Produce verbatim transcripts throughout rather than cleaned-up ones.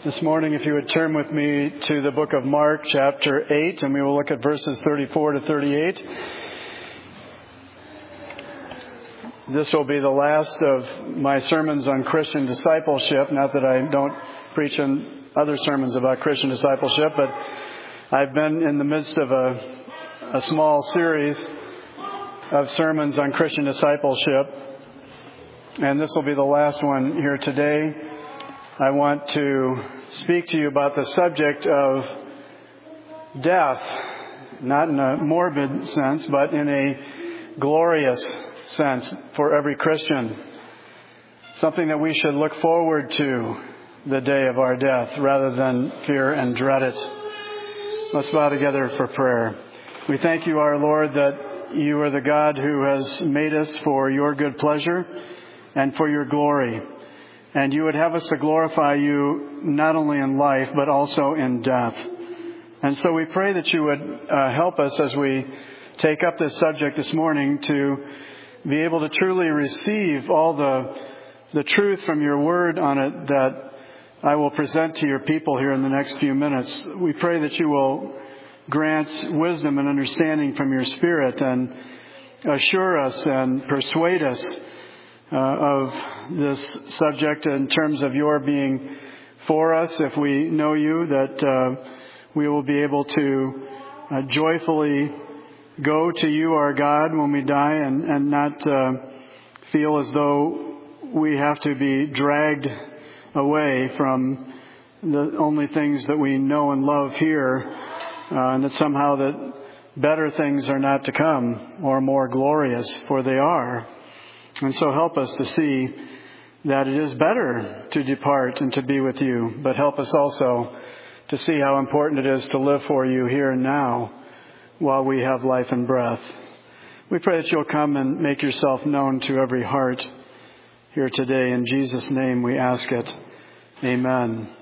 This morning, if you would turn with me to the book of Mark, chapter eight, and we will look at verses thirty-four to thirty-eight. This will be the last of my sermons on Christian discipleship. Not that I don't preach in other sermons about Christian discipleship, but I've been in the midst of a, a small series of sermons on Christian discipleship, and this will be the last one here today. I want to speak to you about the subject of death, not in a morbid sense, but in a glorious sense for every Christian. Something that we should look forward to the day of our death rather than fear and dread it. Let's bow together for prayer. We thank you, our Lord, that you are the God who has made us for your good pleasure and for your glory. And you would have us to glorify you not only in life, but also in death. And so we pray that you would uh, help us as we take up this subject this morning to be able to truly receive all the the truth from your word on it that I will present to your people here in the next few minutes. We pray that you will grant wisdom and understanding from your Spirit and assure us and persuade us uh, of this subject in terms of your being for us. If we know you, that uh, we will be able to uh, joyfully go to you, our God, when we die and, and not uh, feel as though we have to be dragged away from the only things that we know and love here, uh, and that somehow that better things are not to come or more glorious, for they are. And so help us to see that it is better to depart and to be with you, but help us also to see how important it is to live for you here and now while we have life and breath. We pray that you'll come and make yourself known to every heart here today. In Jesus' name we ask it. Amen.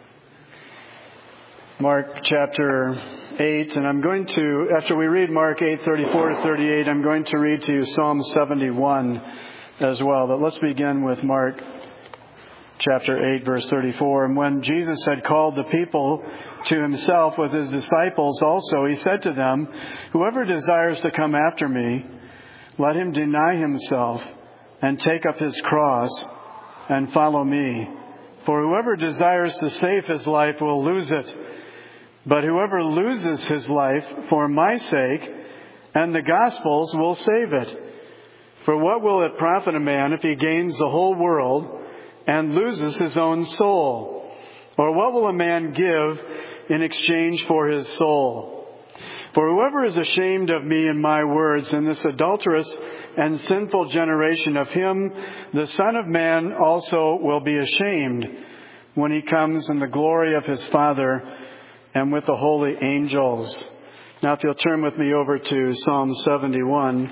Mark chapter eight, and I'm going to, after we read Mark eight, thirty-four to thirty-eight, I'm going to read to you Psalm seventy-one as well. But let's begin with Mark chapter eight, verse thirty-four. And when Jesus had called the people to himself with his disciples also, he said to them, "Whoever desires to come after me, let him deny himself and take up his cross and follow me. For whoever desires to save his life will lose it. But whoever loses his life for my sake and the gospel's will save it. For what will it profit a man if he gains the whole world and loses his own soul? Or what will a man give in exchange for his soul? For whoever is ashamed of me and my words in this adulterous and sinful generation, of him the Son of Man also will be ashamed when he comes in the glory of his Father and with the holy angels." Now if you'll turn with me over to Psalm seventy-one.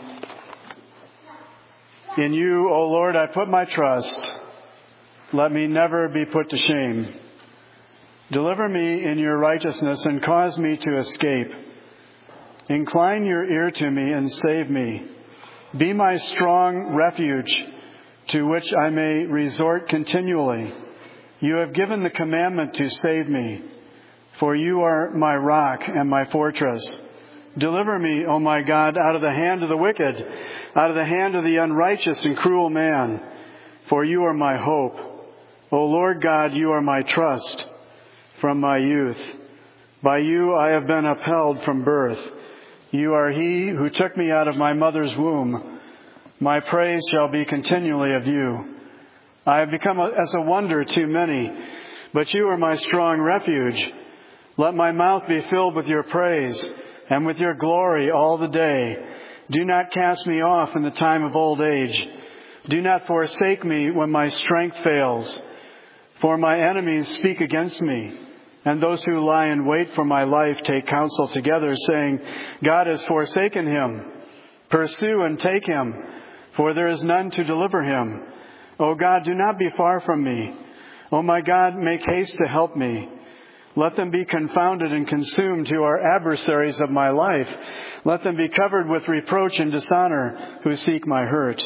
In you, O Lord, I put my trust. Let me never be put to shame. Deliver me in your righteousness and cause me to escape. Incline your ear to me and save me. Be my strong refuge to which I may resort continually. You have given the commandment to save me, for you are my rock and my fortress. Deliver me, O my God, out of the hand of the wicked, out of the hand of the unrighteous and cruel man, for you are my hope. O Lord God, you are my trust from my youth. By you I have been upheld from birth. You are he who took me out of my mother's womb. My praise shall be continually of you. I have become a, as a wonder to many, but you are my strong refuge. Let my mouth be filled with your praise and with your glory all the day. Do not cast me off in the time of old age. Do not forsake me when my strength fails. For my enemies speak against me, and those who lie in wait for my life take counsel together, saying, God has forsaken him. Pursue and take him, for there is none to deliver him. O God, do not be far from me. O my God, make haste to help me. Let them be confounded and consumed who are adversaries of my life. Let them be covered with reproach and dishonor who seek my hurt.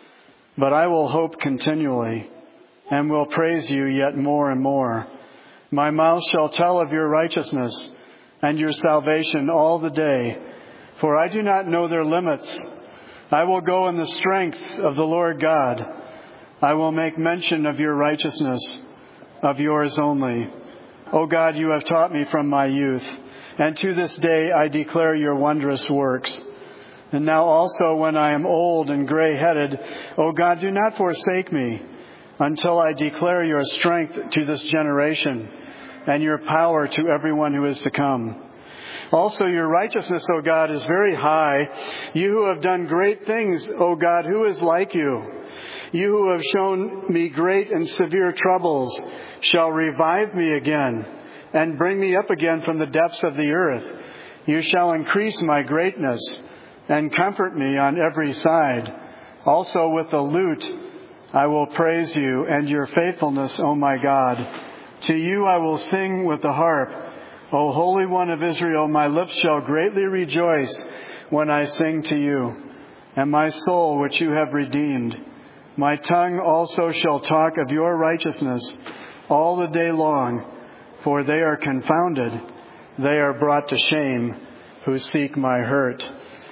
But I will hope continually and will praise you yet more and more. My mouth shall tell of your righteousness and your salvation all the day, for I do not know their limits. I will go in the strength of the Lord God. I will make mention of your righteousness, of yours only. O God, you have taught me from my youth, and to this day I declare your wondrous works. And now also when I am old and gray-headed, O God, do not forsake me until I declare your strength to this generation and your power to everyone who is to come. Also your righteousness, O God, is very high. You who have done great things, O God, who is like you? You who have shown me great and severe troubles shall revive me again and bring me up again from the depths of the earth. You shall increase my greatness and comfort me on every side. Also with the lute I will praise you and your faithfulness, O my God. To you I will sing with the harp. O Holy One of Israel, my lips shall greatly rejoice when I sing to you, and my soul which you have redeemed. My tongue also shall talk of your righteousness all the day long, for they are confounded. They are brought to shame who seek my hurt.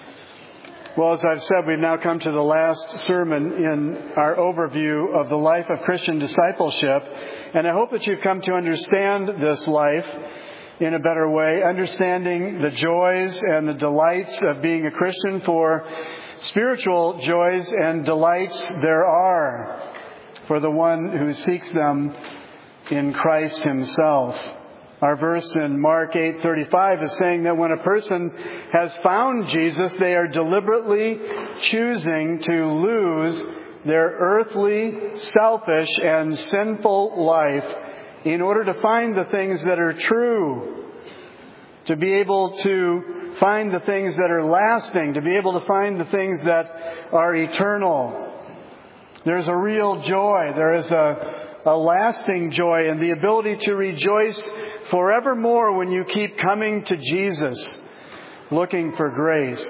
Well, as I've said, we've now come to the last sermon in our overview of the life of Christian discipleship. And I hope that you've come to understand this life in a better way, understanding the joys and the delights of being a Christian, for spiritual joys and delights there are for the one who seeks them in Christ himself. Our verse in Mark eight thirty-five is saying that when a person has found Jesus, they are deliberately choosing to lose their earthly, selfish, and sinful life in order to find the things that are true, to be able to find the things that are lasting, to be able to find the things that are eternal. There's a real joy. There is a A lasting joy and the ability to rejoice forevermore when you keep coming to Jesus, looking for grace.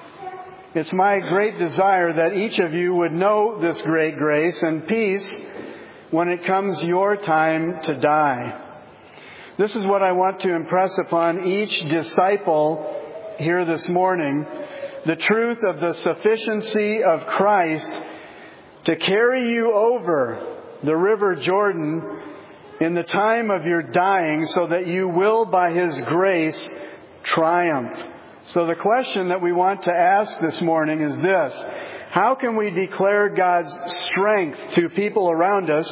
It's my great desire that each of you would know this great grace and peace when it comes your time to die. This is what I want to impress upon each disciple here this morning, the truth of the sufficiency of Christ to carry you over the river Jordan in the time of your dying, so that you will, by His grace, triumph. So the question that we want to ask this morning is this: how can we declare God's strength to people around us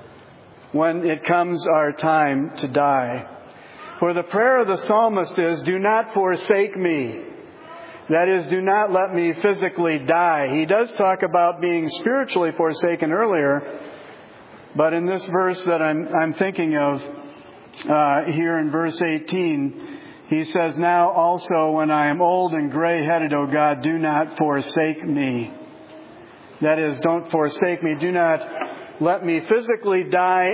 when it comes our time to die? For the prayer of the psalmist is, do not forsake me. That is, do not let me physically die. He does talk about being spiritually forsaken earlier, but in this verse that I'm, I'm thinking of uh, here in verse eighteen, he says, now also when I am old and gray-headed, O God, do not forsake me. That is, don't forsake me. Do not let me physically die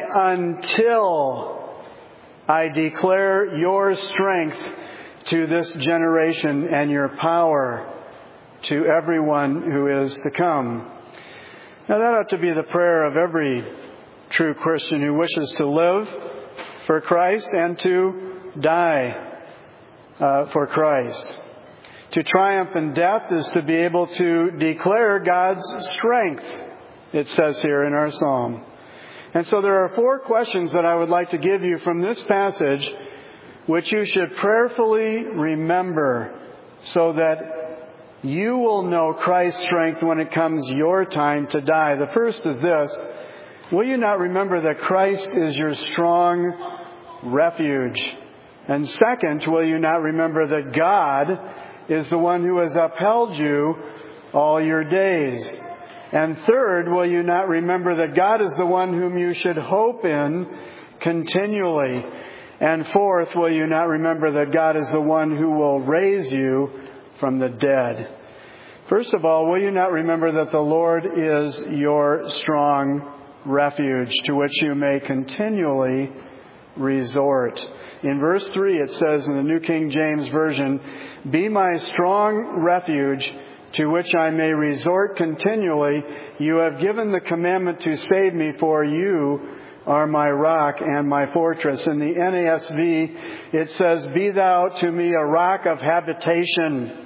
until I declare your strength to this generation and your power to everyone who is to come. Now that ought to be the prayer of every true Christian who wishes to live for Christ and to die uh, for Christ. To triumph in death is to be able to declare God's strength, it says here in our psalm. And so there are four questions that I would like to give you from this passage, which you should prayerfully remember so that you will know Christ's strength when it comes your time to die. The first is this: will you not remember that Christ is your strong refuge? And second, will you not remember that God is the one who has upheld you all your days? And third, will you not remember that God is the one whom you should hope in continually? And fourth, will you not remember that God is the one who will raise you from the dead? First of all, will you not remember that the Lord is your strong refuge to which you may continually resort? In verse three, it says in the New King James Version, be my strong refuge to which I may resort continually. You have given the commandment to save me, for you are my rock and my fortress. In the N A S V, it says, Be thou to me a rock of habitation,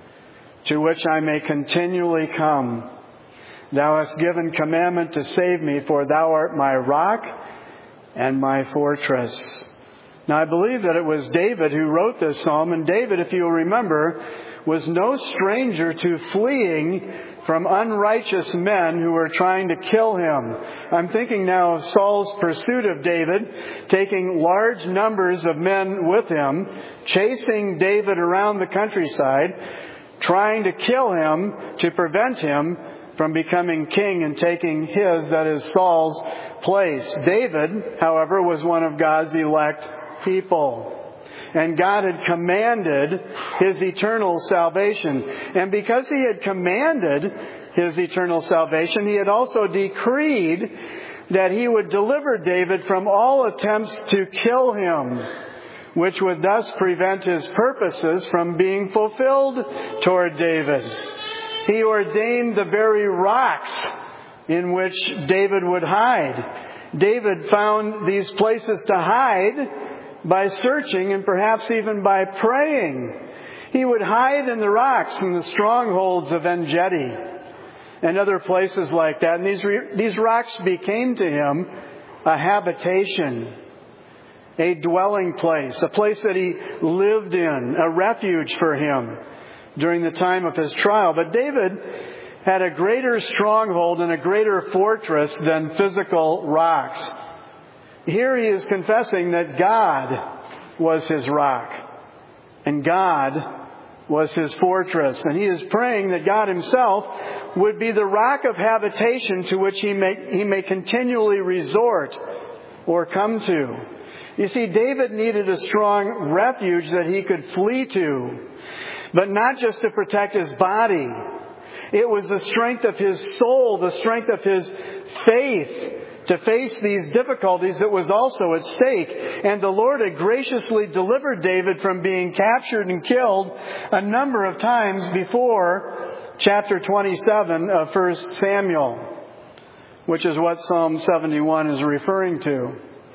to which I may continually come. Thou hast given commandment to save me, for thou art my rock and my fortress. Now, I believe that it was David who wrote this psalm, and David, if you'll remember, was no stranger to fleeing from unrighteous men who were trying to kill him. I'm thinking now of Saul's pursuit of David, taking large numbers of men with him, chasing David around the countryside, trying to kill him to prevent him from becoming king and taking his, that is Saul's, place. David, however, was one of God's elect people. And God had commanded His eternal salvation. And because He had commanded His eternal salvation, He had also decreed that He would deliver David from all attempts to kill him, which would thus prevent His purposes from being fulfilled toward David. He ordained the very rocks in which David would hide. David found these places to hide by searching and perhaps even by praying. He would hide in the rocks in the strongholds of En-Gedi and other places like that. And these, these rocks became to him a habitation, a dwelling place, a place that he lived in, a refuge for him during the time of his trial. But David had a greater stronghold and a greater fortress than physical rocks. Here he is confessing that God was his rock and God was his fortress. And he is praying that God Himself would be the rock of habitation to which he may, he may continually resort or come to. You see, David needed a strong refuge that he could flee to, but not just to protect his body. It was the strength of his soul, the strength of his faith to face these difficulties that was also at stake. And the Lord had graciously delivered David from being captured and killed a number of times before chapter twenty-seven of First Samuel, which is what Psalm seventy-one is referring to.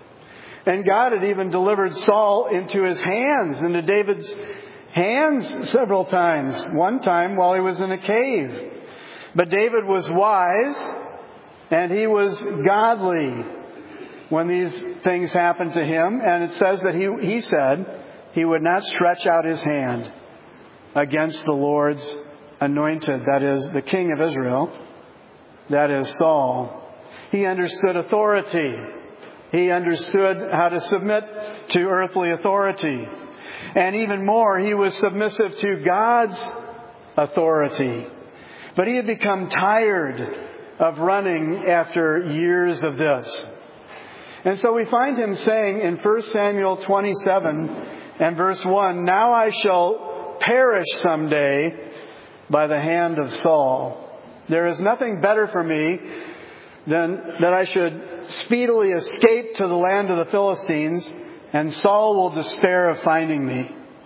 And God had even delivered Saul into his hands, into David's hands several times. One time while he was in a cave. But David was wise and he was godly when these things happened to him. And it says that he, he said he would not stretch out his hand against the Lord's anointed, that is, the king of Israel, that is Saul. He understood authority. He understood how to submit to earthly authority. And even more, he was submissive to God's authority. But he had become tired of running after years of this. And so we find him saying in First Samuel twenty-seven and verse one, Now I shall perish someday by the hand of Saul. There is nothing better for me than that I should speedily escape to the land of the Philistines, and Saul will despair of finding me.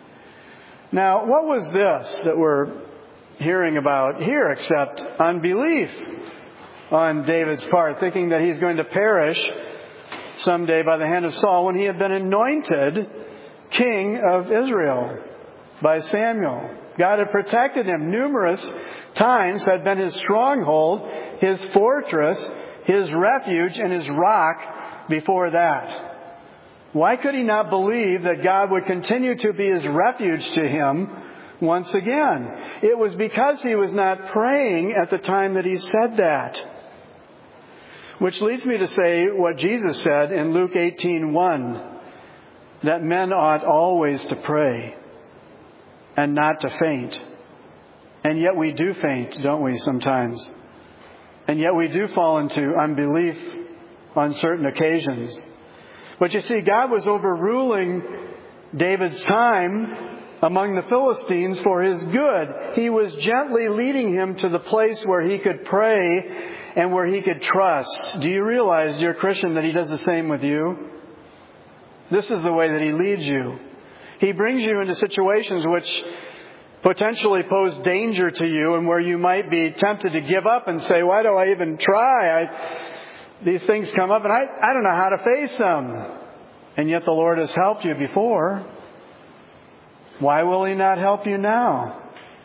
Now, what was this that we're hearing about here except unbelief on David's part, thinking that he's going to perish someday by the hand of Saul when he had been anointed king of Israel by Samuel. God had protected him numerous times, had been his stronghold, his fortress, his refuge, and his rock before that. Why could he not believe that God would continue to be his refuge to him once again? It was because he was not praying at the time that he said that. Which leads me to say what Jesus said in Luke eighteen one, that men ought always to pray and not to faint. And yet we do faint, don't we, sometimes? And yet we do fall into unbelief on certain occasions. But you see, God was overruling David's time among the Philistines for his good. He was gently leading him to the place where he could pray and where he could trust. Do you realize, dear Christian, that He does the same with you? This is the way that He leads you. He brings you into situations which potentially pose danger to you and where you might be tempted to give up and say, why do I even try? I, these things come up and I, I don't know how to face them. And yet the Lord has helped you before. Why will He not help you now?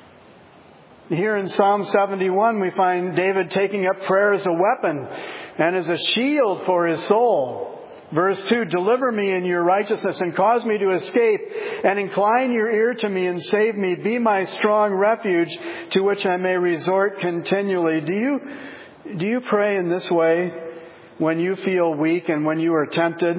Here in Psalm seventy-one, we find David taking up prayer as a weapon and as a shield for his soul. Verse two, deliver me in your righteousness and cause me to escape, and incline your ear to me and save me. Be my strong refuge to which I may resort continually. Do you, do you pray in this way when you feel weak and when you are tempted?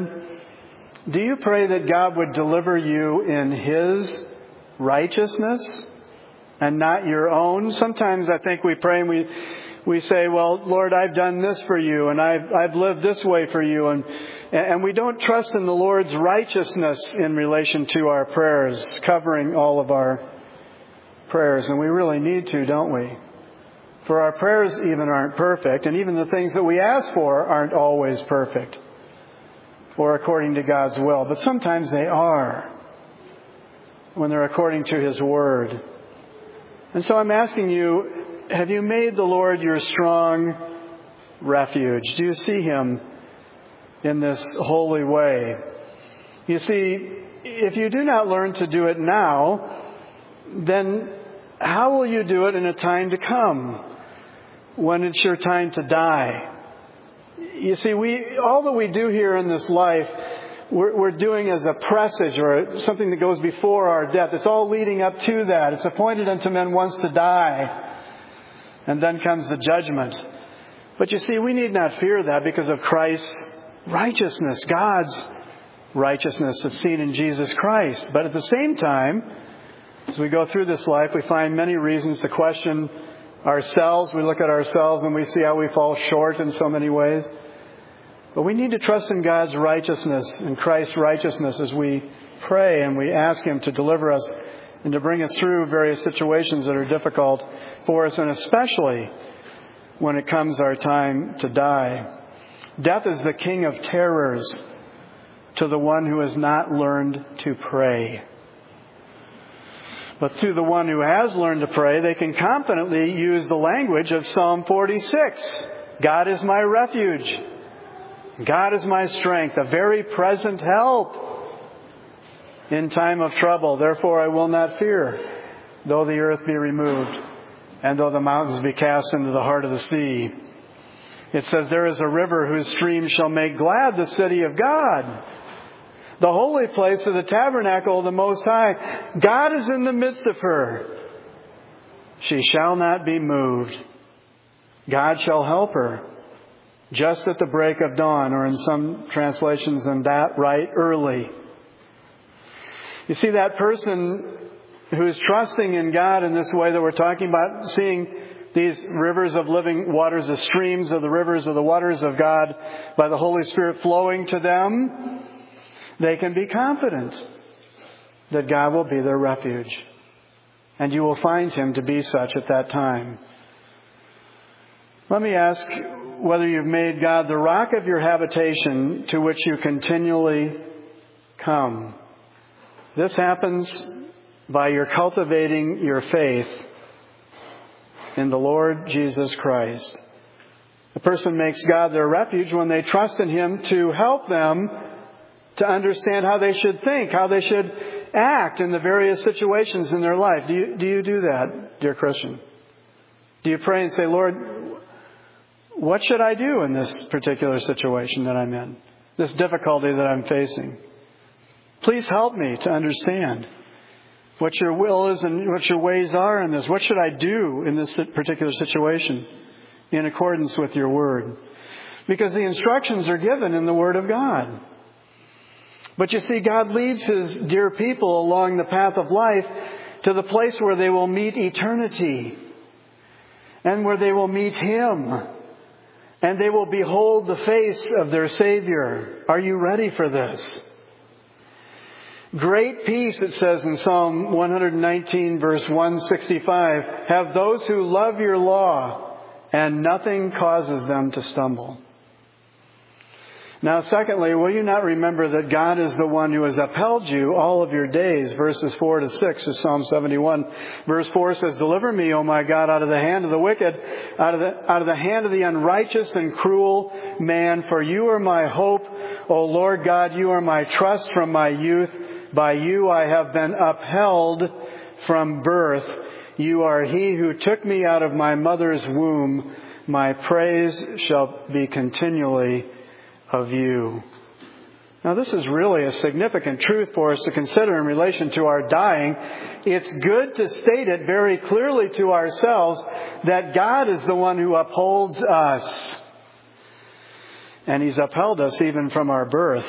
Do you pray that God would deliver you in His righteousness and not your own? Sometimes I think we pray and we we say, well, Lord, I've done this for you and I've I've lived this way for you, and and we don't trust in the Lord's righteousness in relation to our prayers, covering all of our prayers. And we really need to, don't we? For our prayers even aren't perfect, and even the things that we ask for aren't always perfect or according to God's will. But sometimes they are, when they're according to His Word. And so I'm asking you, have you made the Lord your strong refuge? Do you see Him in this holy way? You see, if you do not learn to do it now, then how will you do it in a time to come, when it's your time to die? You see, we all that we do here in this life, we're, we're doing as a presage or something that goes before our death. It's all leading up to that. It's appointed unto men once to die, and then comes the judgment. But you see, we need not fear that because of Christ's righteousness, God's righteousness that's seen in Jesus Christ. But at the same time, as we go through this life, we find many reasons to question ourselves. We look at ourselves and we see how we fall short in so many ways. But we need to trust in God's righteousness and Christ's righteousness as we pray and we ask Him to deliver us and to bring us through various situations that are difficult for us, and especially when it comes our time to die. Death is the king of terrors to the one who has not learned to pray. But to the one who has learned to pray, they can confidently use the language of Psalm forty-six. God is my refuge. God is my strength, a very present help in time of trouble. Therefore I will not fear, though the earth be removed, and though the mountains be cast into the heart of the sea. It says, there is a river whose streams shall make glad the city of God, the holy place of the tabernacle of the Most High. God is in the midst of her. She shall not be moved. God shall help her just at the break of dawn, or in some translations than that, right early. You see, that person who is trusting in God in this way that we're talking about, seeing these rivers of living waters, the streams of the rivers of the waters of God by the Holy Spirit flowing to them, they can be confident that God will be their refuge. And you will find Him to be such at that time. Let me ask whether you've made God the rock of your habitation to which you continually come. This happens by your cultivating your faith in the Lord Jesus Christ. A person makes God their refuge when they trust in Him to help them to understand how they should think, how they should act in the various situations in their life. Do you, do you do that, dear Christian? Do you pray and say, Lord, what should I do in this particular situation that I'm in? This difficulty that I'm facing? Please help me to understand what your will is and what your ways are in this. What should I do in this particular situation in accordance with your word? Because the instructions are given in the Word of God. But you see, God leads His dear people along the path of life to the place where they will meet eternity and where they will meet Him and they will behold the face of their Savior. Are you ready for this? Great peace, it says in Psalm one nineteen, verse one sixty-five, have those who love your law, and nothing causes them to stumble. Now, secondly, will you not remember that God is the one who has upheld you all of your days? Verses four to six of Psalm seventy-one. Verse four says, Deliver me, O my God, out of the hand of the wicked, out of the, out of the hand of the unrighteous and cruel man. For you are my hope, O Lord God, you are my trust from my youth. By you I have been upheld from birth. You are he who took me out of my mother's womb. My praise shall be continually of you. Now, this is really a significant truth for us to consider in relation to our dying. It's good to state it very clearly to ourselves that God is the one who upholds us. And He's upheld us even from our birth.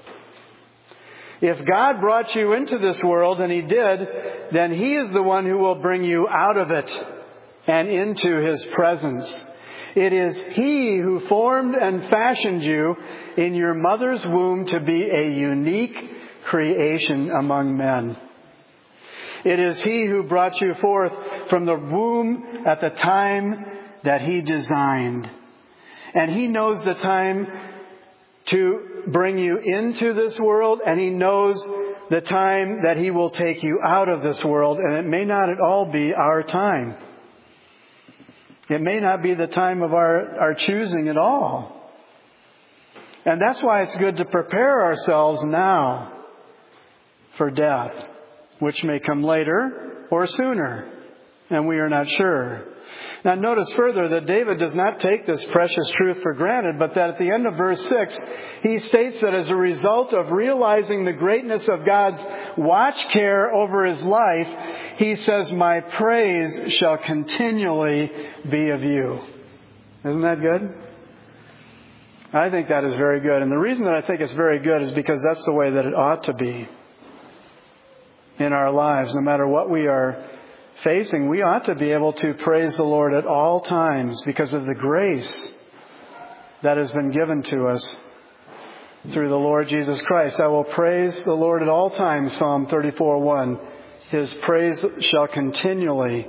If God brought you into this world, and He did, then He is the one who will bring you out of it and into His presence. It is He who formed and fashioned you in your mother's womb to be a unique creation among men. It is He who brought you forth from the womb at the time that He designed. And He knows the time to bring you into this world, and He knows the time that He will take you out of this world, and it may not at all be our time. It may not be the time of our, our choosing at all. And that's why it's good to prepare ourselves now for death, which may come later or sooner, and we are not sure. Now notice further that David does not take this precious truth for granted, but that at the end of verse six, he states that as a result of realizing the greatness of God's watch care over his life, he says, My praise shall continually be of you. Isn't that good? I think that is very good. And the reason that I think it's very good is because that's the way that it ought to be in our lives. No matter what we are facing, we ought to be able to praise the Lord at all times because of the grace that has been given to us through the Lord Jesus Christ. I will praise the Lord at all times, Psalm thirty-four one. His praise shall continually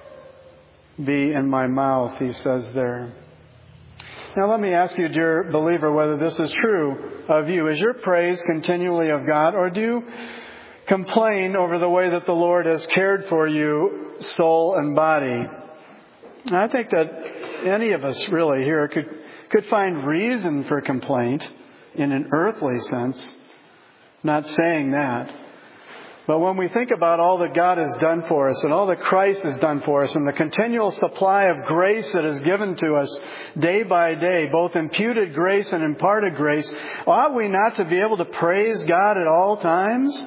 be in my mouth, he says there. Now let me ask you, dear believer, whether this is true of you. Is your praise continually of God, or do you complain over the way that the Lord has cared for you, soul and body? I think that any of us really here could, could find reason for complaint in an earthly sense. Not saying that. But when we think about all that God has done for us and all that Christ has done for us and the continual supply of grace that is given to us day by day, both imputed grace and imparted grace, ought we not to be able to praise God at all times?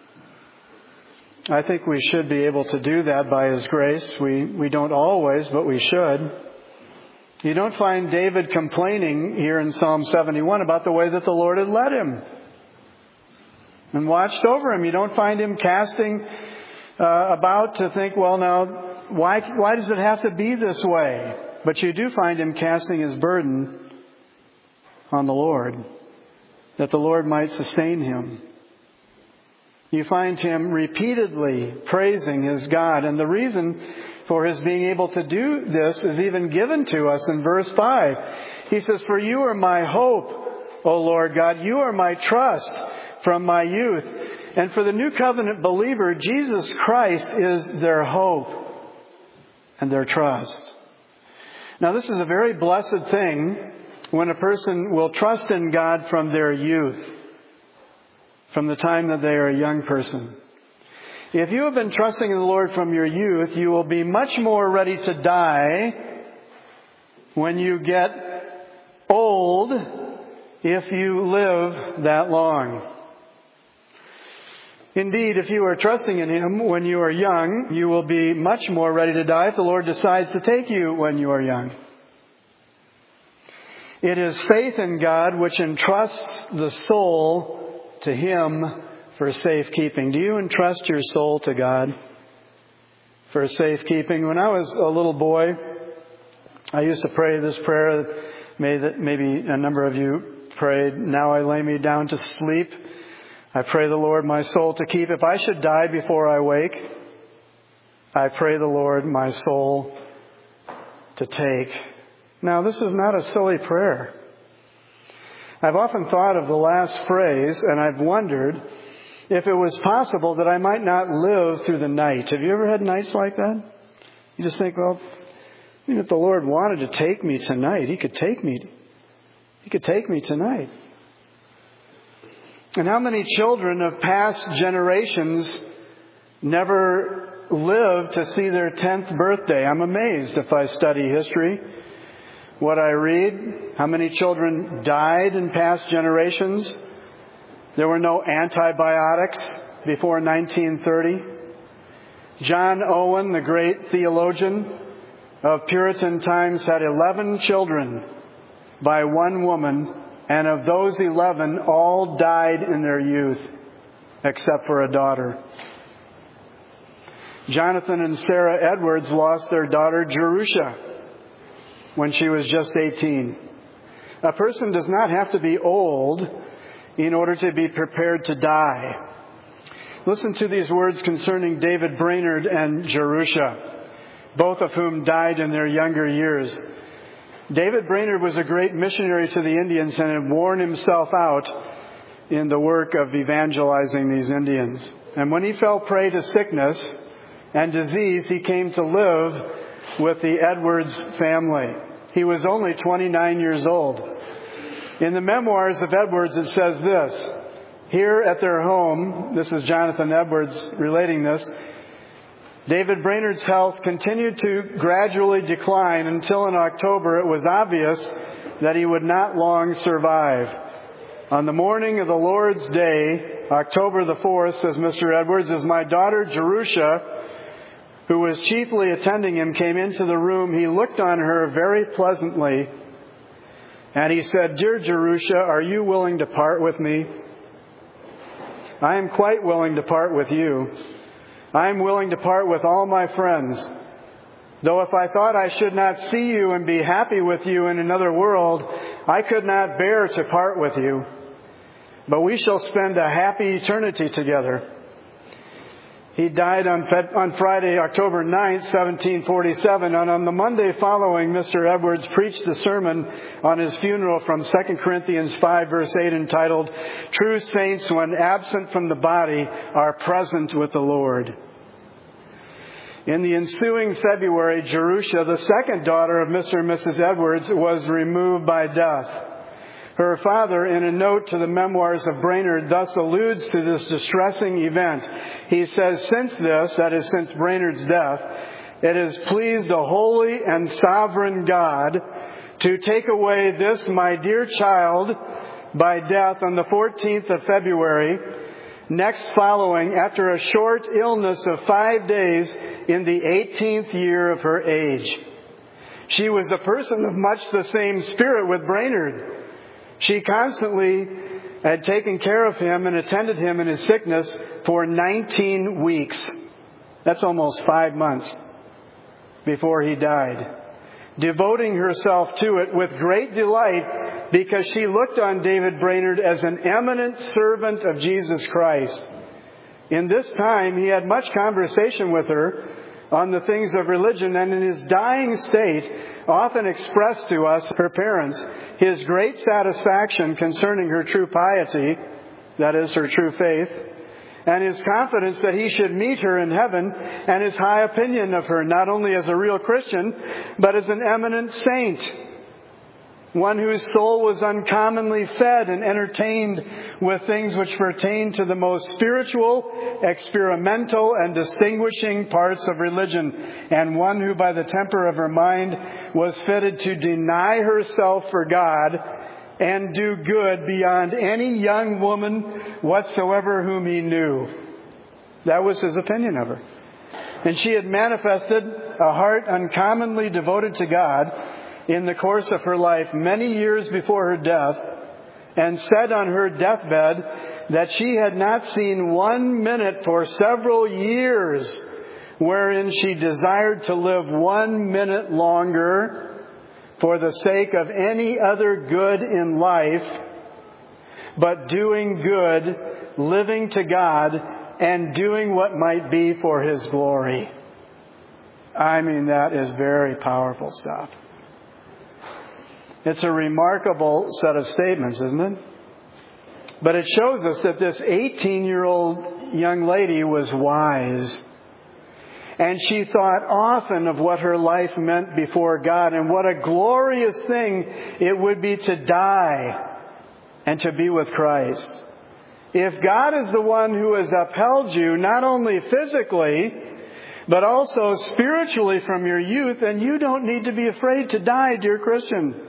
I think we should be able to do that by His grace. We, we don't always, but we should. You don't find David complaining here in Psalm seventy-one about the way that the Lord had led him and watched over him. You don't find him casting uh, about to think, well, now, why, why does it have to be this way? But you do find him casting his burden on the Lord, that the Lord might sustain him. You find him repeatedly praising his God. And the reason for his being able to do this is even given to us in verse five. He says, For you are my hope, O Lord God. You are my trust from my youth. And for the new covenant believer, Jesus Christ is their hope and their trust. Now, this is a very blessed thing when a person will trust in God from their youth, from the time that they are a young person. If you have been trusting in the Lord from your youth, you will be much more ready to die when you get old if you live that long. Indeed, if you are trusting in Him when you are young, you will be much more ready to die if the Lord decides to take you when you are young. It is faith in God which entrusts the soul to Him for safekeeping. Do you entrust your soul to God for safekeeping? When I was a little boy, I used to pray this prayer that maybe a number of you prayed. Now I lay me down to sleep. I pray the Lord my soul to keep. If I should die before I wake, I pray the Lord my soul to take. Now, this is not a silly prayer. I've often thought of the last phrase, and I've wondered if it was possible that I might not live through the night. Have you ever had nights like that? You just think, well, even if the Lord wanted to take me tonight, He could take me. He could take me tonight. And how many children of past generations never lived to see their tenth birthday? I'm amazed if I study history. What I read, how many children died in past generations? There were no antibiotics before nineteen thirty. John Owen, the great theologian of Puritan times, had eleven children by one woman, and of those eleven, all died in their youth, except for a daughter. Jonathan and Sarah Edwards lost their daughter Jerusha when she was just eighteen. A person does not have to be old in order to be prepared to die. Listen to these words concerning David Brainerd and Jerusha, both of whom died in their younger years. David Brainerd was a great missionary to the Indians and had worn himself out in the work of evangelizing these Indians. And when he fell prey to sickness and disease, he came to live with the Edwards family. He was only twenty-nine years old. In the memoirs of Edwards, it says this: here at their home, this is Jonathan Edwards relating this, David Brainerd's health continued to gradually decline until in October it was obvious that he would not long survive. On the morning of the Lord's Day, October the fourth, says Mister Edwards, as my daughter Jerusha, who was chiefly attending him, came into the room, he looked on her very pleasantly, and he said, "Dear Jerusha, are you willing to part with me? I am quite willing to part with you. I am willing to part with all my friends. Though if I thought I should not see you and be happy with you in another world, I could not bear to part with you. But we shall spend a happy eternity together." He died on, Fed, on Friday, October ninth, seventeen forty-seven, and on the Monday following, Mister Edwards preached a sermon on his funeral from Second Corinthians five, verse eight, entitled, "True saints, when absent from the body, are present with the Lord." In the ensuing February, Jerusha, the second daughter of Mister and Missus Edwards, was removed by death. Her father, in a note to the memoirs of Brainerd, thus alludes to this distressing event. He says, "Since this," that is, since Brainerd's death, "it has pleased a holy and sovereign God to take away this my dear child by death on the fourteenth of February, next following, after a short illness of five days in the eighteenth year of her age." She was a person of much the same spirit with Brainerd. She constantly had taken care of him and attended him in his sickness for nineteen weeks. That's almost five months before he died. Devoting herself to it with great delight because she looked on David Brainerd as an eminent servant of Jesus Christ. In this time, he had much conversation with her on the things of religion, and in his dying state often expressed to us, her parents, his great satisfaction concerning her true piety, that is, her true faith, and his confidence that he should meet her in heaven, and his high opinion of her, not only as a real Christian, but as an eminent saint, one whose soul was uncommonly fed and entertained with things which pertain to the most spiritual, experimental, and distinguishing parts of religion, and one who by the temper of her mind was fitted to deny herself for God and do good beyond any young woman whatsoever whom he knew. That was his opinion of her. And she had manifested a heart uncommonly devoted to God in the course of her life many years before her death, and said on her deathbed that she had not seen one minute for several years wherein she desired to live one minute longer for the sake of any other good in life, but doing good, living to God, and doing what might be for His glory. I mean, that is very powerful stuff. It's a remarkable set of statements, isn't it? But it shows us that this eighteen-year-old young lady was wise. And she thought often of what her life meant before God and what a glorious thing it would be to die and to be with Christ. If God is the one who has upheld you, not only physically, but also spiritually from your youth, then you don't need to be afraid to die, dear Christian.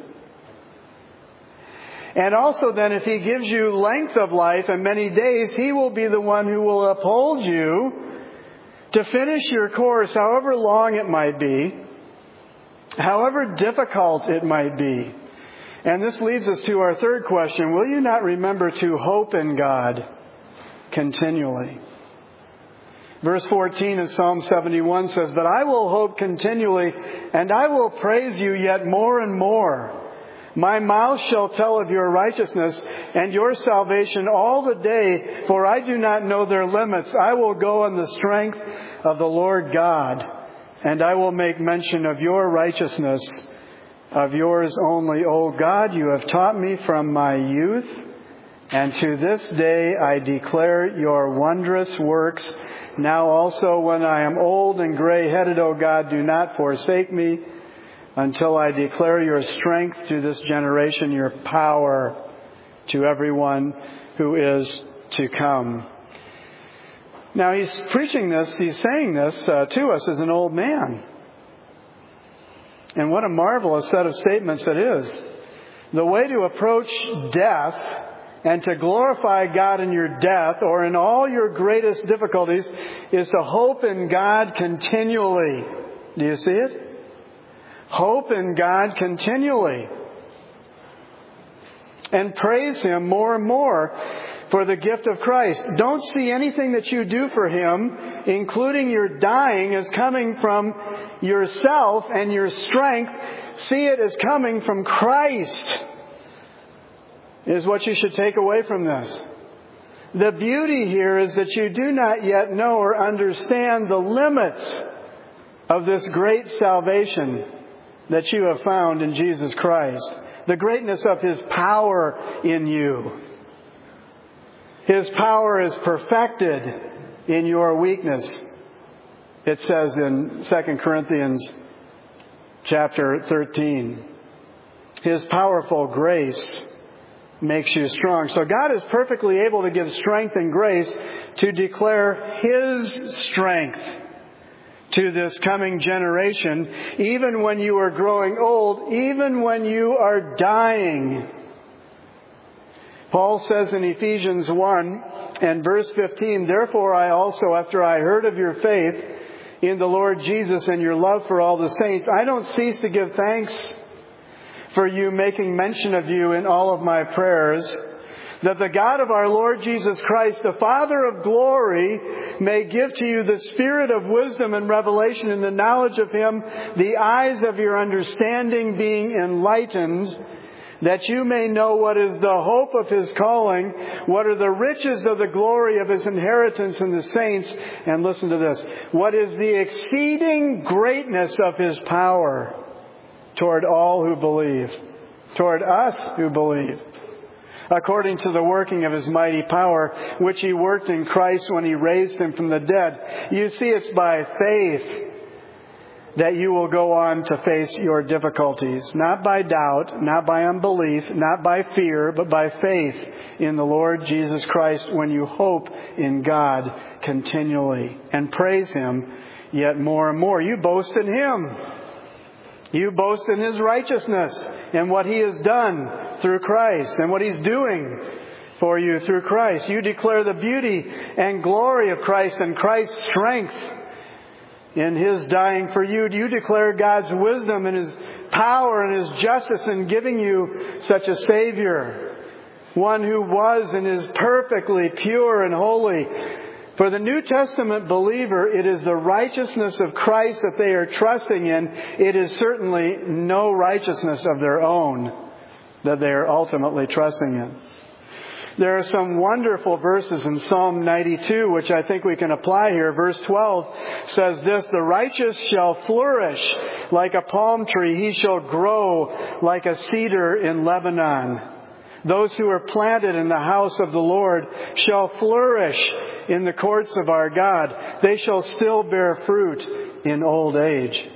And also then, if He gives you length of life and many days, He will be the one who will uphold you to finish your course, however long it might be, however difficult it might be. And this leads us to our third question. Will you not remember to hope in God continually? Verse fourteen of Psalm seventy-one says, "But I will hope continually, and I will praise you yet more and more. My mouth shall tell of your righteousness and your salvation all the day, for I do not know their limits. I will go in the strength of the Lord God, and I will make mention of your righteousness, of yours only. O God, you have taught me from my youth, and to this day I declare your wondrous works. Now also when I am old and gray-headed, O God, do not forsake me, until I declare your strength to this generation, your power to everyone who is to come." Now he's preaching this, he's saying this uh, to us as an old man. And what a marvelous set of statements it is. The way to approach death and to glorify God in your death or in all your greatest difficulties is to hope in God continually. Do you see it? Hope in God continually. And praise Him more and more for the gift of Christ. Don't see anything that you do for Him, including your dying, as coming from yourself and your strength. See it as coming from Christ, is what you should take away from this. The beauty here is that you do not yet know or understand the limits of this great salvation that you have found in Jesus Christ. The greatness of His power in you. His power is perfected in your weakness. It says in Second Corinthians chapter thirteen. His powerful grace makes you strong. So God is perfectly able to give strength and grace to declare His strength to this coming generation, even when you are growing old, even when you are dying. Paul says in Ephesians one and verse fifteen, "Therefore I also, after I heard of your faith in the Lord Jesus and your love for all the saints, I don't cease to give thanks for you, making mention of you in all of my prayers, that the God of our Lord Jesus Christ, the Father of glory, may give to you the spirit of wisdom and revelation in the knowledge of Him, the eyes of your understanding being enlightened, that you may know what is the hope of His calling, what are the riches of the glory of His inheritance in the saints," and listen to this, "what is the exceeding greatness of His power toward all who believe," toward us who believe, "according to the working of His mighty power, which He worked in Christ when He raised Him from the dead." You see, it's by faith that you will go on to face your difficulties. Not by doubt, not by unbelief, not by fear, but by faith in the Lord Jesus Christ when you hope in God continually and praise Him yet more and more. You boast in Him. You boast in His righteousness and what He has done through Christ and what He's doing for you through Christ. You declare the beauty and glory of Christ and Christ's strength in His dying for you. You declare God's wisdom and His power and His justice in giving you such a Savior, one who was and is perfectly pure and holy. For the New Testament believer, it is the righteousness of Christ that they are trusting in. It is certainly no righteousness of their own that they are ultimately trusting in. There are some wonderful verses in Psalm ninety-two, which I think we can apply here. Verse twelve says this, "The righteous shall flourish like a palm tree. He shall grow like a cedar in Lebanon. Those who are planted in the house of the Lord shall flourish in the courts of our God. They shall still bear fruit in old age.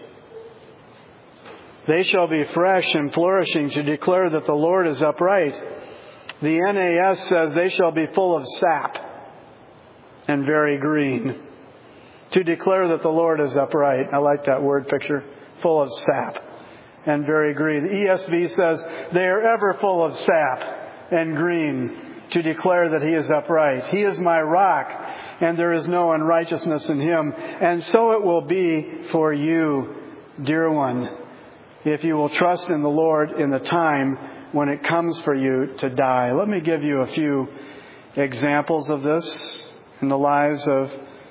They shall be fresh and flourishing to declare that the Lord is upright." The N A S says they shall be full of sap and very green. To declare that the Lord is upright. I like that word picture. Full of sap and very green. The E S V says they are ever full of sap and green to declare that He is upright. He is my rock, and there is no unrighteousness in Him. And so it will be for you, dear one, if you will trust in the Lord in the time when it comes for you to die. Let me give you a few examples of this in the lives of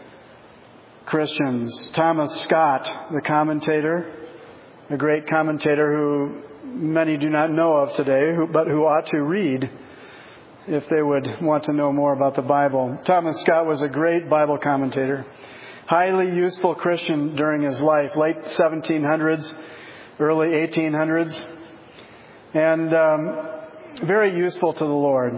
Christians. Thomas Scott, the commentator, a great commentator who many do not know of today, but who ought to read if they would want to know more about the Bible. Thomas Scott was a great Bible commentator, highly useful Christian during his life, late seventeen hundreds, early eighteen hundreds, and um, very useful to the Lord.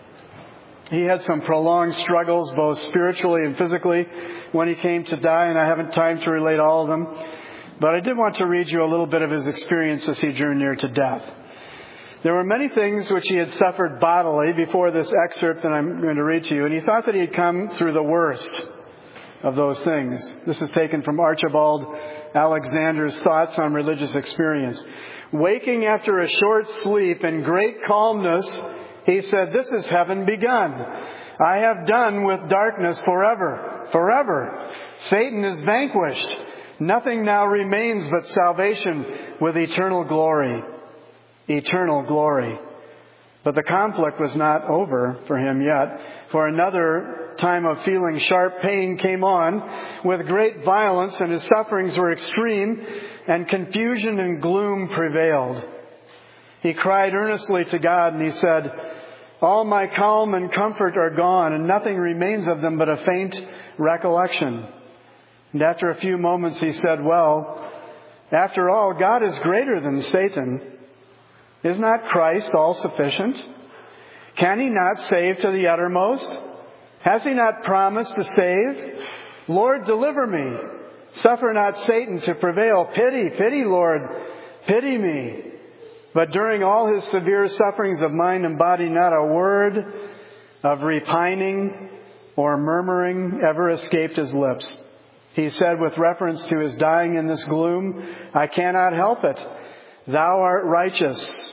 He had some prolonged struggles, both spiritually and physically, when he came to die, and I haven't time to relate all of them. But I did want to read you a little bit of his experience as he drew near to death. There were many things which he had suffered bodily before this excerpt that I'm going to read to you, and he thought that he had come through the worst of those things. This is taken from Archibald Alexander's Thoughts on Religious Experience. Waking after a short sleep in great calmness, he said, "This is heaven begun. I have done with darkness forever, forever. Satan is vanquished. Nothing now remains but salvation with eternal glory." Eternal glory. But the conflict was not over for him yet, for another time of feeling sharp pain came on with great violence, and his sufferings were extreme, and confusion and gloom prevailed. He cried earnestly to God, and he said, "All my calm and comfort are gone, and nothing remains of them but a faint recollection." And after a few moments he said, "Well, after all, God is greater than Satan. Is not Christ all sufficient? Can He not save to the uttermost? Has He not promised to save? Lord, deliver me. Suffer not Satan to prevail. Pity, pity, Lord, pity me." But during all his severe sufferings of mind and body, not a word of repining or murmuring ever escaped his lips. He said with reference to his dying in this gloom, "I cannot help it. Thou art righteous."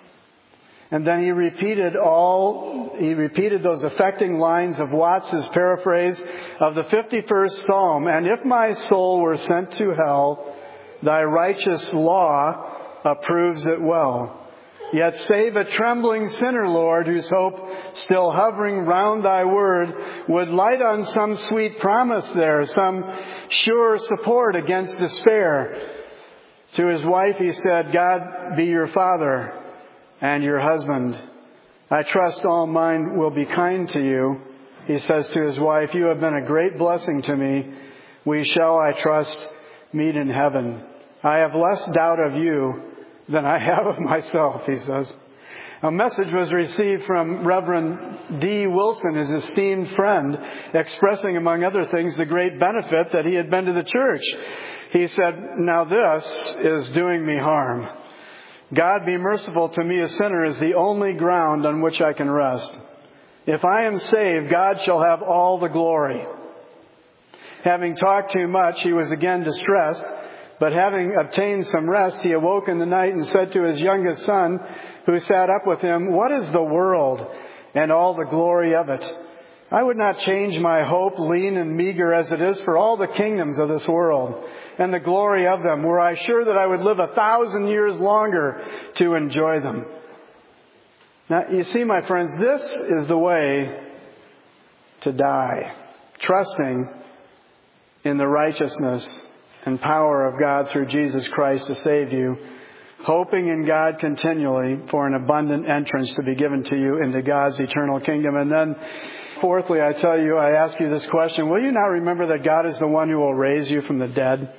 And then he repeated all, he repeated those affecting lines of Watts's paraphrase of the fifty-first Psalm. "And if my soul were sent to hell, thy righteous law approves it well. Yet save a trembling sinner, Lord, whose hope, still hovering round thy word, would light on some sweet promise there, some sure support against despair." To his wife he said, "God be your father and your husband. I trust all mine will be kind to you." He says to his wife, "You have been a great blessing to me. We shall, I trust, meet in heaven. I have less doubt of you than I have of myself," he says. A message was received from Reverend D. Wilson, his esteemed friend, expressing, among other things, the great benefit that he had been to the church. He said, "Now this is doing me harm. God be merciful to me, a sinner, is the only ground on which I can rest. If I am saved, God shall have all the glory." Having talked too much, he was again distressed, but having obtained some rest, he awoke in the night and said to his youngest son, who sat up with him, "What is the world and all the glory of it? I would not change my hope, lean and meager as it is, for all the kingdoms of this world and the glory of them, were I sure that I would live a thousand years longer to enjoy them." Now, you see, my friends, this is the way to die, trusting in the righteousness and power of God through Jesus Christ to save you, hoping in God continually for an abundant entrance to be given to you into God's eternal kingdom. And then, fourthly, I tell you, I ask you this question: will you not remember that God is the one who will raise you from the dead?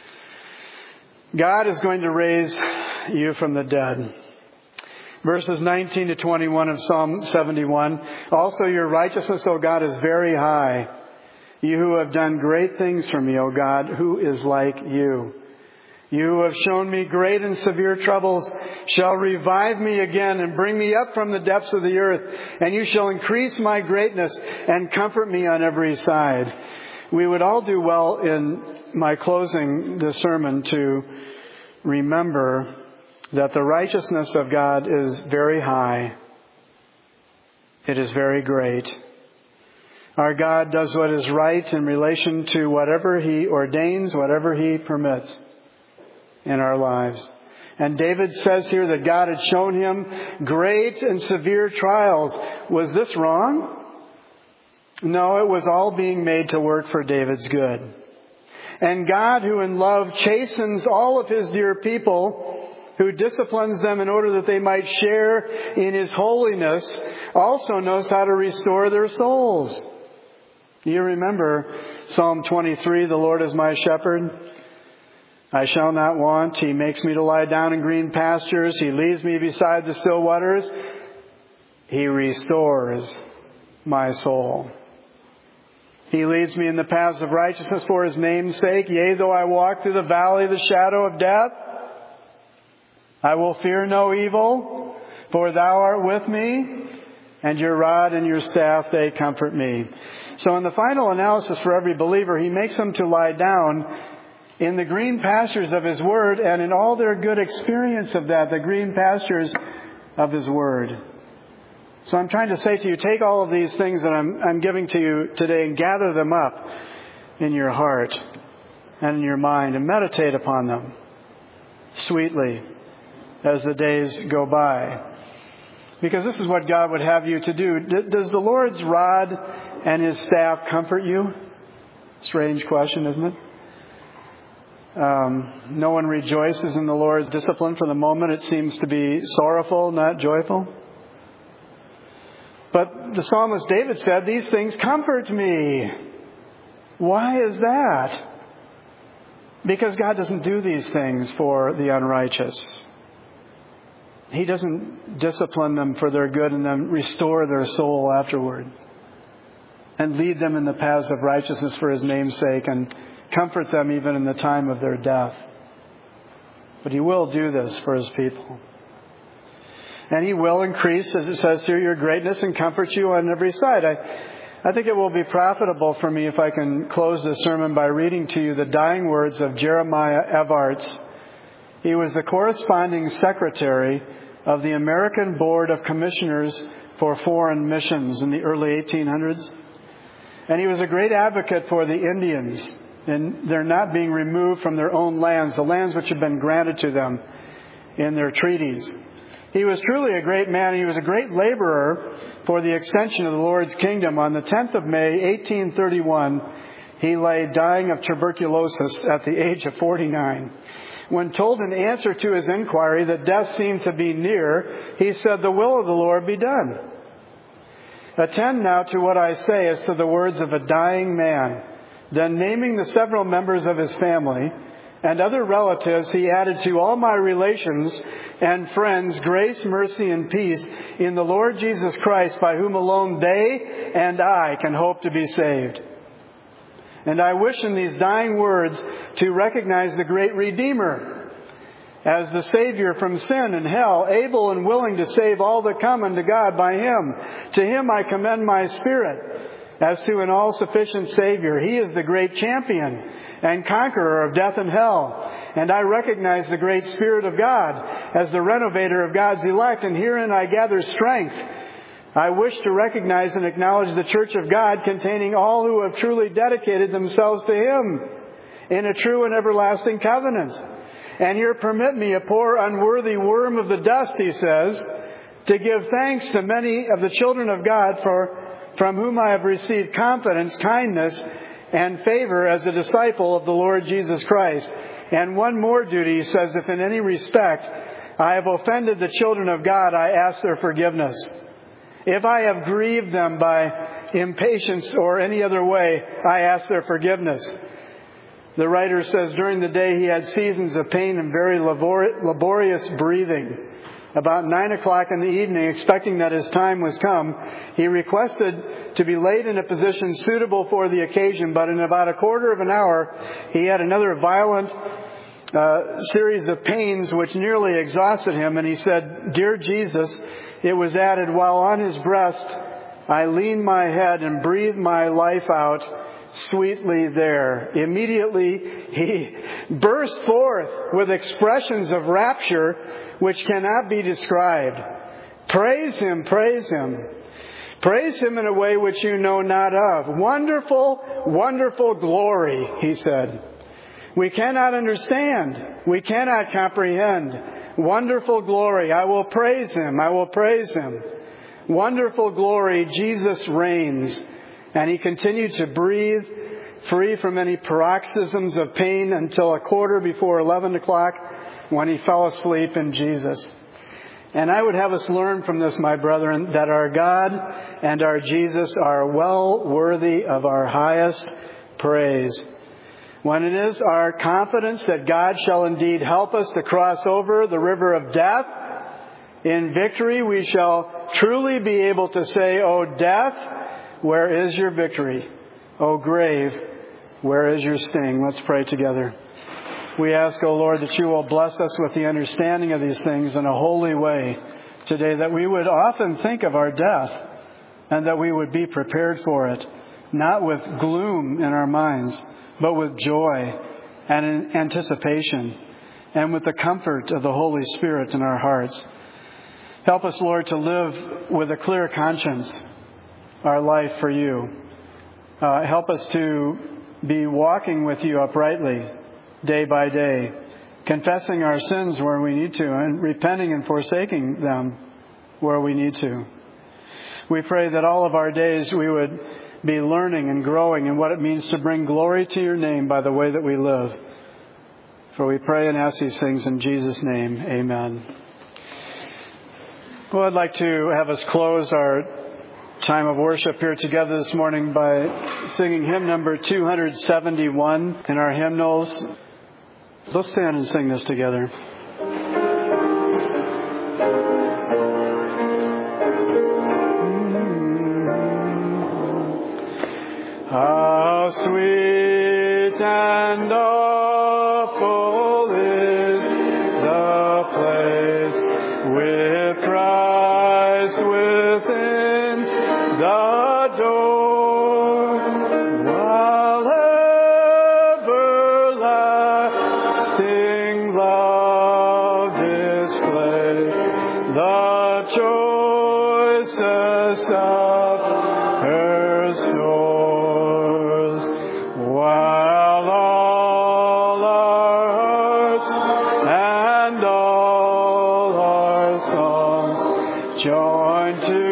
God is going to raise you from the dead. Verses nineteen to twenty-one of Psalm seventy-one. Also your righteousness, O God, is very high. You who have done great things for me, O God, who is like you? You who have shown me great and severe troubles shall revive me again and bring me up from the depths of the earth. And you shall increase my greatness and comfort me on every side. We would all do well in my closing this sermon to remember that the righteousness of God is very high. It is very great. Our God does what is right in relation to whatever He ordains, whatever He permits in our lives. And David says here that God had shown him great and severe trials. Was this wrong? No, it was all being made to work for David's good. And God, who in love chastens all of His dear people, who disciplines them in order that they might share in His holiness, also knows how to restore their souls. You remember Psalm twenty-three, the Lord is my shepherd. I shall not want. He makes me to lie down in green pastures. He leads me beside the still waters. He restores my soul. He leads me in the paths of righteousness for His name's sake. Yea, though I walk through the valley of the shadow of death, I will fear no evil, for Thou art with me, and Your rod and Your staff, they comfort me. So in the final analysis for every believer, He makes them to lie down in the green pastures of His Word, and in all their good experience of that, the green pastures of His Word. So I'm trying to say to you, take all of these things that I'm, I'm giving to you today and gather them up in your heart and in your mind and meditate upon them sweetly as the days go by. Because this is what God would have you to do. D- does the Lord's rod and His staff comfort you? Strange question, isn't it? Um, no one rejoices in the Lord's discipline. For the moment it seems to be sorrowful, not joyful. But the psalmist David said, these things comfort me. Why is that? Because God doesn't do these things for the unrighteous. He doesn't discipline them for their good and then restore their soul afterward. And lead them in the paths of righteousness for His name's sake and comfort them even in the time of their death. But He will do this for His people. And He will increase, as it says here, your greatness and comfort you on every side. I, I think it will be profitable for me if I can close this sermon by reading to you the dying words of Jeremiah Evarts. He was the corresponding secretary of the American Board of Commissioners for Foreign Missions in the early eighteen hundreds. And he was a great advocate for the Indians in their not being removed from their own lands, the lands which had been granted to them in their treaties. He was truly a great man. He was a great laborer for the extension of the Lord's kingdom. On the tenth of May, eighteen thirty-one, he lay dying of tuberculosis at the age of forty-nine. When told in answer to his inquiry that death seemed to be near, he said, the will of the Lord be done. Attend now to what I say as to the words of a dying man. Then naming the several members of his family and other relatives, he added, to all my relations and friends, grace, mercy, and peace in the Lord Jesus Christ, by whom alone they and I can hope to be saved. And I wish in these dying words to recognize the great Redeemer as the Savior from sin and hell, able and willing to save all that come unto God by Him. To Him I commend my spirit as to an all-sufficient Savior. He is the great champion and conqueror of death and hell. And I recognize the great Spirit of God as the renovator of God's elect, and herein I gather strength. I wish to recognize and acknowledge the Church of God, containing all who have truly dedicated themselves to Him in a true and everlasting covenant. And here permit me, a poor unworthy worm of the dust, he says, to give thanks to many of the children of God for from whom I have received confidence, kindness, and favor as a disciple of the Lord Jesus Christ. And one more duty, he says, if in any respect I have offended the children of God, I ask their forgiveness. If I have grieved them by impatience or any other way, I ask their forgiveness. The writer says during the day he had seasons of pain and very labor- laborious breathing. About nine o'clock in the evening, expecting that his time was come, he requested to be laid in a position suitable for the occasion, but in about a quarter of an hour, he had another violent uh, series of pains which nearly exhausted him, and he said, "Dear Jesus," it was added, "while on his breast I leaned my head and breathed my life out sweetly there." Immediately he burst forth with expressions of rapture which cannot be described. Praise Him, praise Him. Praise Him in a way which you know not of. Wonderful, wonderful glory, he said. We cannot understand. We cannot comprehend. Wonderful glory. I will praise Him. I will praise Him. Wonderful glory. Jesus reigns. And he continued to breathe, free from any paroxysms of pain, until a quarter before eleven o'clock, when he fell asleep in Jesus. And I would have us learn from this, my brethren, that our God and our Jesus are well worthy of our highest praise. When it is our confidence that God shall indeed help us to cross over the river of death, in victory we shall truly be able to say, "O death, where is your victory? O grave, where is your sting?" Let's pray together. We ask, O Lord, that you will bless us with the understanding of these things in a holy way today, that we would often think of our death and that we would be prepared for it, not with gloom in our minds, but with joy and in anticipation and with the comfort of the Holy Spirit in our hearts. Help us, Lord, to live with a clear conscience our life for you. Uh, help us to be walking with you uprightly day by day, confessing our sins where we need to and repenting and forsaking them where we need to. We pray that all of our days we would be learning and growing in what it means to bring glory to your name by the way that we live. For we pray and ask these things in Jesus' name. Amen. Well, I'd like to have us close our time of worship here together this morning by singing hymn number two seventy-one in our hymnals. Let's stand and sing this together. How sweet and awful is the place with Christ within the door, while everlasting love displays the choicest of her stores, while all our hearts and all our songs join to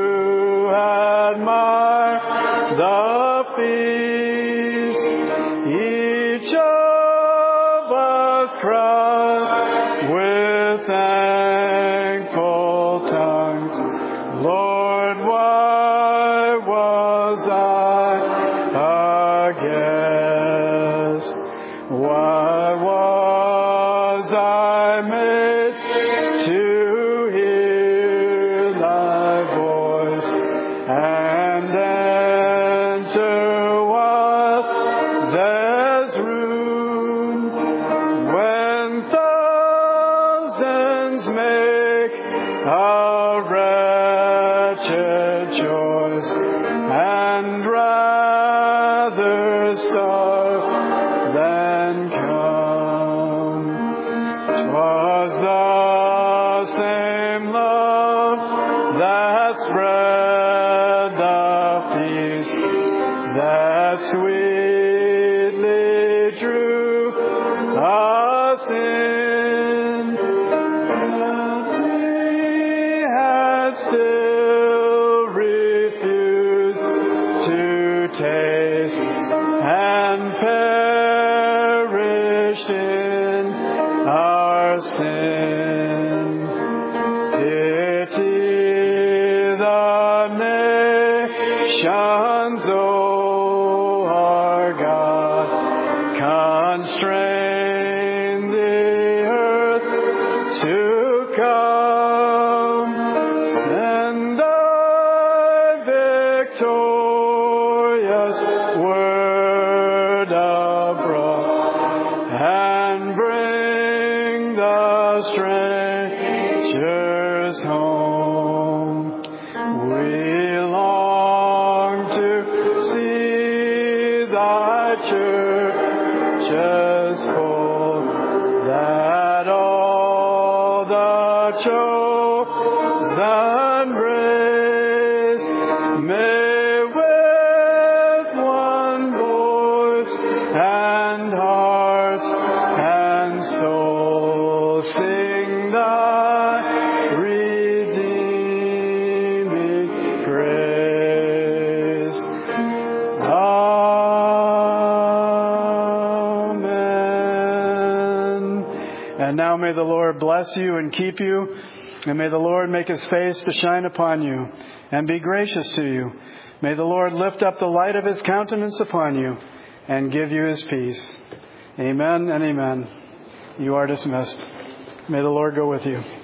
admire the feast. Each of us cries with thankful tongues, Lord, why was I a guest? Why was I made to hear thy voice and enter while there's room, when thousands make a wretched choice and rather starve than come? 'Twas the same love that spread the feast, that sweetly drew us in. But we had still refused to taste and perished in our sin. nations, O our God, constrain the earth to come. Send thy victorious word abroad, and bring the strangers home. We long to see thy churches full, that all the chosen race may with one voice and heart and soul sing thy redeeming praise. Amen. And now may the Lord bless you and keep you, and may the Lord make his face to shine upon you and be gracious to you. May the Lord lift up the light of his countenance upon you and give you his peace. Amen and amen. You are dismissed. May the Lord go with you.